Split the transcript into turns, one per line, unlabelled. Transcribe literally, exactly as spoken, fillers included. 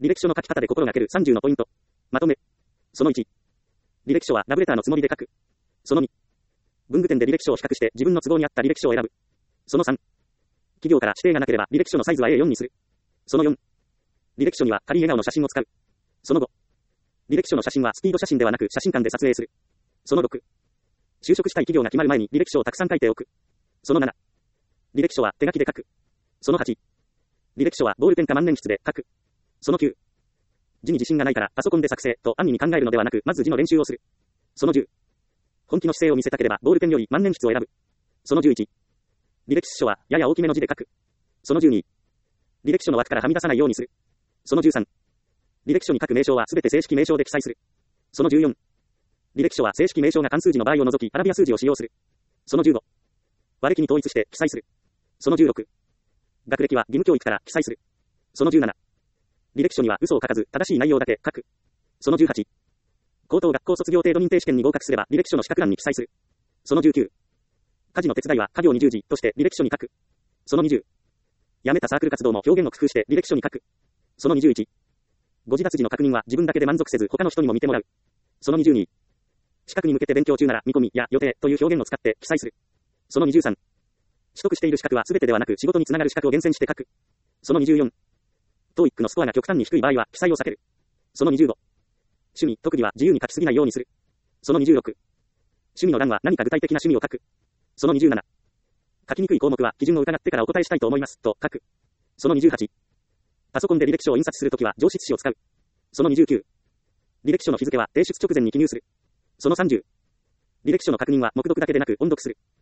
履歴書の書き方で心がけるさんじゅうのポイント。まとめ。そのいち。履歴書はラブレターのつもりで書く。そのに。文具店で履歴書を比較して自分の都合に合った履歴書を選ぶ。そのさん。企業から指定がなければ履歴書のサイズは エーよん にする。そのよん。履歴書には軽い笑顔の写真を使う。そのご。履歴書の写真はスピード写真ではなく写真館で撮影する。そのろく。就職したい企業が決まる前に履歴書をたくさん書いておく。そのなな。履歴書は手書きで書く。そのはち。履歴書はボールペンか万年筆で書く。そのきゅう。字に自信がないからパソコンで作成と安易に考えるのではなく、まず字の練習をする。そのじゅう。本気の姿勢を見せたければボールペンより万年筆を選ぶ。そのじゅういち。履歴書はやや大きめの字で書く。そのじゅうに。履歴書の枠からはみ出さないようにする。そのじゅうさん。履歴書に書く名称はすべて正式名称で記載する。そのじゅうよん。履歴書は正式名称が漢数字の場合を除きアラビア数字を使用する。そのじゅうご。和暦に統一して記載する。そのじゅうろく。学歴は義務教育から記載する。そのじゅうなな。履歴書には嘘を書かず正しい内容だけ書く。そのじゅうはち。高等学校卒業程度認定試験に合格すれば履歴書の資格欄に記載する。そのじゅうきゅう。家事の手伝いは家業に従事として履歴書に書く。そのにじゅう。辞めたサークル活動も表現を工夫して履歴書に書く。そのにじゅういち。ご自立時の確認は自分だけで満足せず他の人にも見てもらう。そのにじゅうに。資格に向けて勉強中なら見込みや予定という表現を使って記載する。そのにじゅうさん。取得している資格は全てではなく仕事につながる資格を厳選して書く。そのにじゅうよん。トーイックのスコアが極端に低い場合は記載を避ける。そのにじゅうご。趣味、特技は自由に書きすぎないようにする。そのにじゅうろく。趣味の欄は何か具体的な趣味を書く。そのにじゅうなな。書きにくい項目は基準を伺ってからお答えしたいと思いますと書く。そのにじゅうはち。パソコンで履歴書を印刷するときは上筆紙を使う。そのにじゅうきゅう。履歴書の日付は提出直前に記入する。そのさんじゅう。履歴書の確認は目読だけでなく音読する。